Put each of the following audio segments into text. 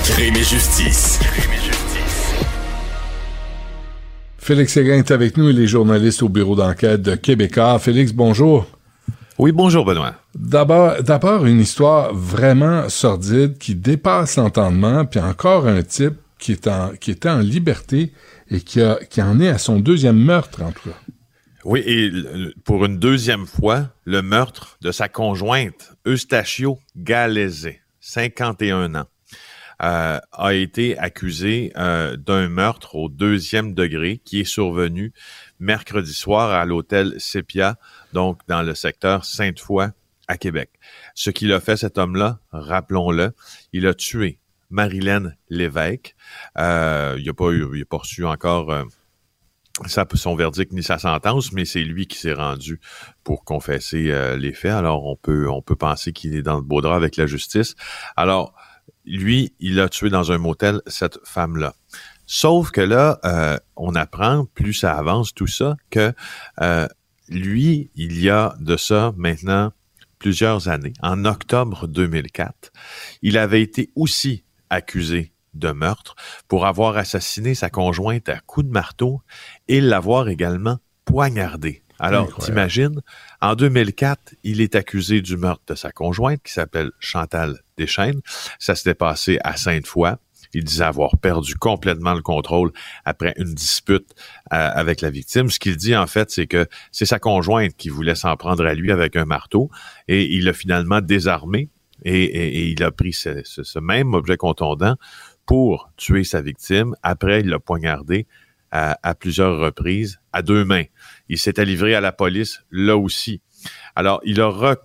Crime et justice. Félix Séguin est avec nous, il est journaliste au bureau d'enquête de Québécois. Félix, bonjour. Oui, bonjour Benoît. D'abord, une histoire vraiment sordide qui dépasse l'entendement, puis encore un type qui était en liberté et qui en est à son deuxième meurtre, en tout cas. Oui, et pour une deuxième fois, le meurtre de sa conjointe, Eustachio Galeazzi, 51 ans, a été accusé d'un meurtre au 2e degré qui est survenu mercredi soir à l'hôtel Sepia, donc dans le secteur Sainte-Foy à Québec. Ce qu'il a fait, cet homme-là, rappelons-le, il a tué Marilène Lévesque. Il n'a pas reçu encore son verdict ni sa sentence, mais c'est lui qui s'est rendu pour confesser les faits. Alors, on peut penser qu'il est dans le beau drap avec la justice. Alors, lui, il a tué dans un motel cette femme-là. Sauf que là, on apprend, plus ça avance, tout ça, que lui, il y a de ça maintenant plusieurs années, en octobre 2004, il avait été aussi accusé de meurtre pour avoir assassiné sa conjointe à coups de marteau et l'avoir également poignardé. Alors, t'imagines, en 2004, il est accusé du meurtre de sa conjointe qui s'appelle Chantal Deschênes. Ça s'était passé à Sainte-Foy. Il disait avoir perdu complètement le contrôle après une dispute avec la victime. Ce qu'il dit, en fait, c'est que c'est sa conjointe qui voulait s'en prendre à lui avec un marteau et il l'a finalement désarmé et il a pris ce même objet contondant pour tuer sa victime. Après, il l'a poignardé à plusieurs reprises, à 2 mains. Il s'était livré à la police, là aussi. Alors, il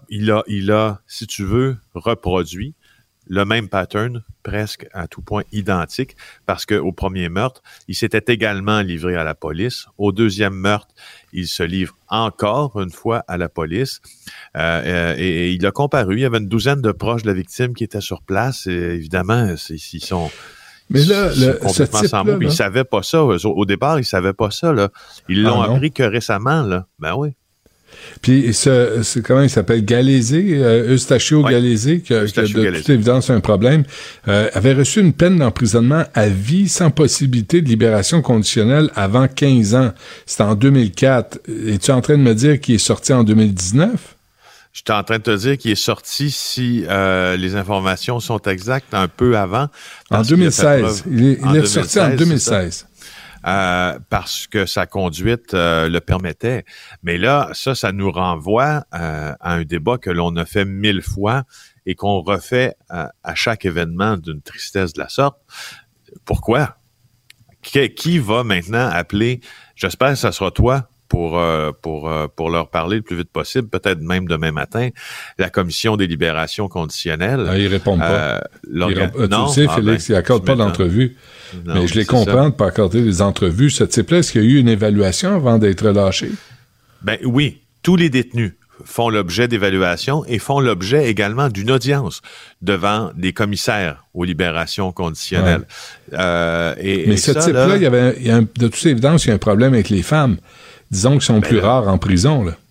a, si tu veux, reproduit le même pattern, presque à tout point identique, parce qu'au premier meurtre, il s'était également livré à la police. Au deuxième meurtre, il se livre encore une fois à la police. Et il a comparu. Il y avait une douzaine de proches de la victime qui étaient sur place. Et évidemment, ils sont... Mais là, ce type-là, ils savaient pas ça. Au départ, ils savaient pas ça, là. Ils l'ont appris que récemment, là. Ben oui. Puis, c'est comment il s'appelle? Galeazzi, Eustachio Galeazzi, qui a de toute évidence un problème, avait reçu une peine d'emprisonnement à vie sans possibilité de libération conditionnelle avant 15 ans. C'était en 2004. Es-tu en train de me dire qu'il est sorti en 2019? Je suis en train de te dire qu'il est sorti, si les informations sont exactes, un peu avant. En 2016. Il est sorti en 2016. Parce que sa conduite le permettait. Mais là, ça nous renvoie à un débat que l'on a fait 1000 fois et qu'on refait à chaque événement d'une tristesse de la sorte. Pourquoi? Qui va maintenant appeler, j'espère que ça sera toi, pour leur parler le plus vite possible, peut-être même demain matin, la commission des libérations conditionnelles. Ils répondent pas. Tu sais, Félix, ils n'accordent pas d'entrevue. Mais je les comprends de ne pas accorder des entrevues. Ce type-là, est-ce qu'il y a eu une évaluation avant d'être lâché? Ben oui, tous les détenus font l'objet d'évaluation et font l'objet également d'une audience devant des commissaires aux libérations conditionnelles. Ouais. Mais ce type-là, de toute évidence, il y a un problème avec les femmes. Disons qu'ils sont plus rares en prison, là.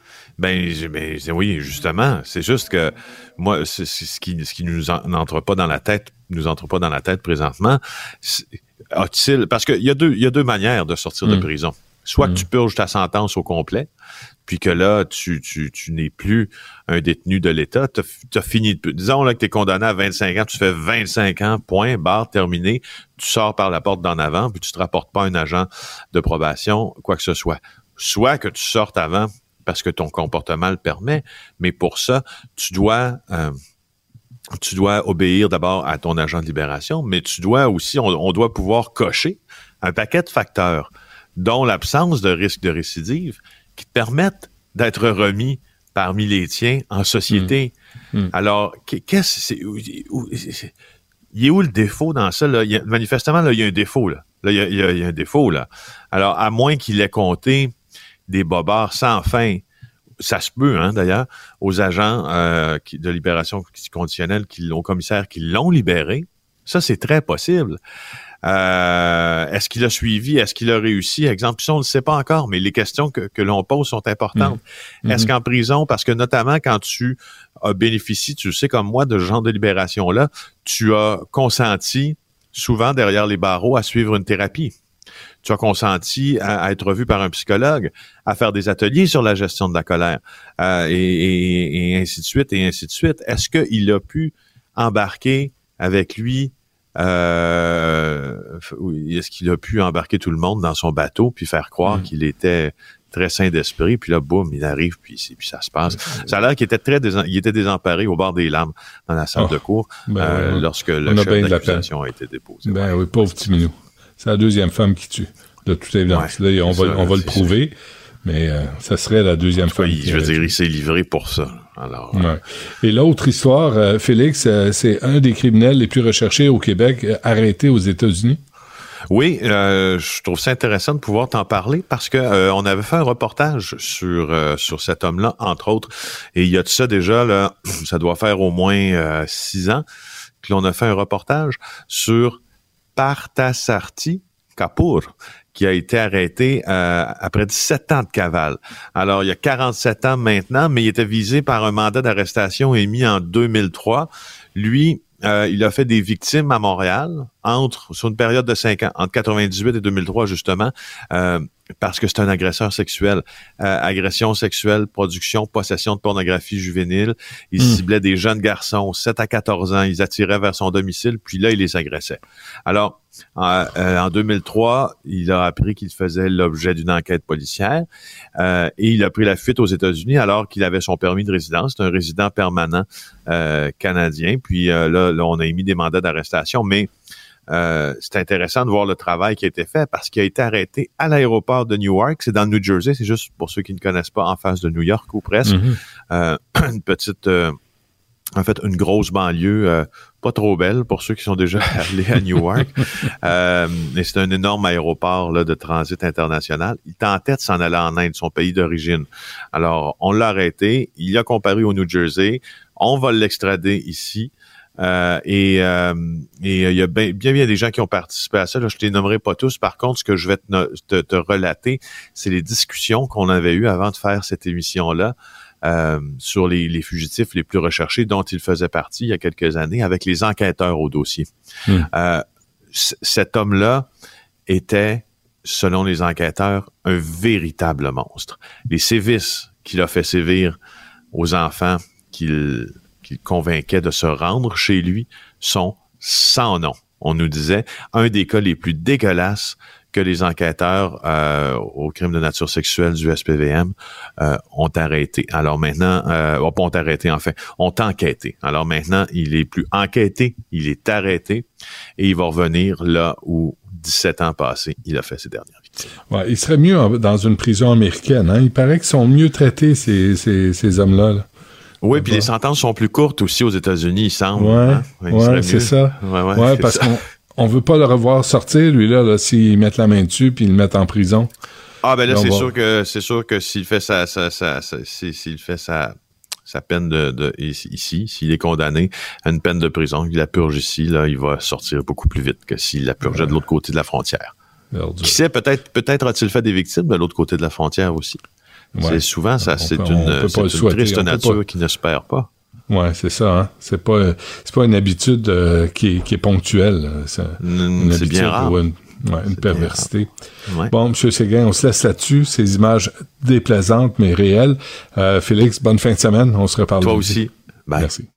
Oui, justement. C'est juste que moi, c'est ce qui n'entre pas dans la tête, présentement. Parce qu'il y a deux manières de sortir de prison. Soit que tu purges ta sentence au complet, puis que là, tu n'es plus un détenu de l'État. T'as fini. Disons là que t'es condamné à 25 ans, tu fais 25 ans, point, barre, terminé. Tu sors par la porte d'en avant, puis tu te rapportes pas à un agent de probation, quoi que ce soit. Soit que tu sortes avant parce que ton comportement le permet, mais pour ça, tu dois obéir d'abord à ton agent de libération, mais tu dois aussi, on doit pouvoir cocher un paquet de facteurs, dont l'absence de risque de récidive, qui te permettent d'être remis parmi les tiens en société. Alors, il est où le défaut dans ça? Là? Manifestement, là, il y a un défaut. Là, il y a un défaut. Là. Alors, à moins qu'il ait compté des bobards sans fin, ça se peut, d'ailleurs, aux agents de libération conditionnelle, aux commissaires qui l'ont libéré, ça, c'est très possible. Est-ce qu'il a suivi? Est-ce qu'il a réussi? Exemple, ça, on ne le sait pas encore, mais les questions que l'on pose sont importantes. Est-ce qu'en prison, parce que notamment quand tu bénéficies, tu le sais comme moi, de ce genre de libération-là, tu as consenti, souvent derrière les barreaux, à suivre une thérapie. Tu as consenti à être vu par un psychologue, à faire des ateliers sur la gestion de la colère, et ainsi de suite, et ainsi de suite. Est-ce qu'il a pu embarquer avec lui, est-ce qu'il a pu embarquer tout le monde dans son bateau puis faire croire qu'il était très sain d'esprit, puis là, boum, il arrive, puis ça se passe. Ça a l'air qu'il était il était désemparé au bord des larmes dans la salle de cour lorsque le chef d'accusation a été déposé. Oui, pauvre petit minou. C'est la deuxième femme qui tue, de toute évidence. Là, on va le prouver, mais ça serait la deuxième femme. Je veux dire, il s'est livré pour ça. Alors, Et l'autre histoire, Félix, c'est un des criminels les plus recherchés au Québec, arrêté aux États-Unis. Oui, je trouve ça intéressant de pouvoir t'en parler parce que on avait fait un reportage sur cet homme-là, entre autres, et il y a de ça déjà, là, ça doit faire au moins 6 ans que l'on a fait un reportage sur Parthasarthi Kapoor, qui a été arrêté après 17 ans de cavale. Alors, il y a 47 ans maintenant, mais il était visé par un mandat d'arrestation émis en 2003. Lui, il a fait des victimes à Montréal sur une période de 5 ans, entre 98 et 2003 justement, parce que c'est un agresseur sexuel. Agression sexuelle, production, possession de pornographie juvénile. Il ciblait des jeunes garçons, 7 à 14 ans. Ils attiraient vers son domicile, puis là, il les agressait. Alors, en 2003, il a appris qu'il faisait l'objet d'une enquête policière et il a pris la fuite aux États-Unis alors qu'il avait son permis de résidence. C'est un résident permanent canadien. Puis là, on a émis des mandats d'arrestation, mais c'est intéressant de voir le travail qui a été fait parce qu'il a été arrêté à l'aéroport de Newark. C'est dans le New Jersey. C'est juste pour ceux qui ne connaissent pas, en face de New York ou presque. Une petite... en fait, une grosse banlieue pas trop belle pour ceux qui sont déjà allés à Newark. Mais c'est un énorme aéroport là, de transit international. Il tentait de s'en aller en Inde, son pays d'origine. Alors, on l'a arrêté. Il a comparu au New Jersey. On va l'extrader ici. Et il y a bien des gens qui ont participé à ça. Là, je ne les nommerai pas tous. Par contre, ce que je vais te relater, c'est les discussions qu'on avait eues avant de faire cette émission-là. Sur les fugitifs les plus recherchés dont il faisait partie il y a quelques années avec les enquêteurs au dossier. Cet homme-là était, selon les enquêteurs, un véritable monstre. Les sévices qu'il a fait sévir aux enfants qu'il convainquait de se rendre chez lui sont sans nom. On nous disait, un des cas les plus dégueulasses que les enquêteurs aux crimes de nature sexuelle du SPVM ont arrêté. Alors maintenant, ont arrêté en fait, ont enquêté. Alors maintenant, il est plus enquêté, il est arrêté et il va revenir là où 17 ans passés, il a fait ses dernières victimes. Ouais, il serait mieux dans une prison américaine. Hein? Il paraît qu'ils sont mieux traités, ces hommes-là. Là. Oui, puis les sentences sont plus courtes aussi aux États-Unis, il semble. Ouais, c'est ça. Ouais, parce qu'on veut pas le revoir sortir, lui, là s'ils mettent la main dessus puis ils le mettent en prison. Ah, ben là, c'est sûr que s'il fait sa peine ici, s'il est condamné à une peine de prison, il la purge ici, là, il va sortir beaucoup plus vite que s'il la purgeait de l'autre côté de la frontière. Qui sait, peut-être a-t-il fait des victimes de l'autre côté de la frontière aussi. Ouais. C'est souvent ça, c'est une triste nature qui ne se perd pas. Ouais, c'est ça. Hein? C'est pas une habitude qui est ponctuelle. C'est bien rare. Une perversité. Ouais. Bon, M. Séguin, on se laisse là-dessus. Ces images déplaisantes mais réelles. Félix, bonne fin de semaine. On se reparle. Toi aussi. Bye. Merci.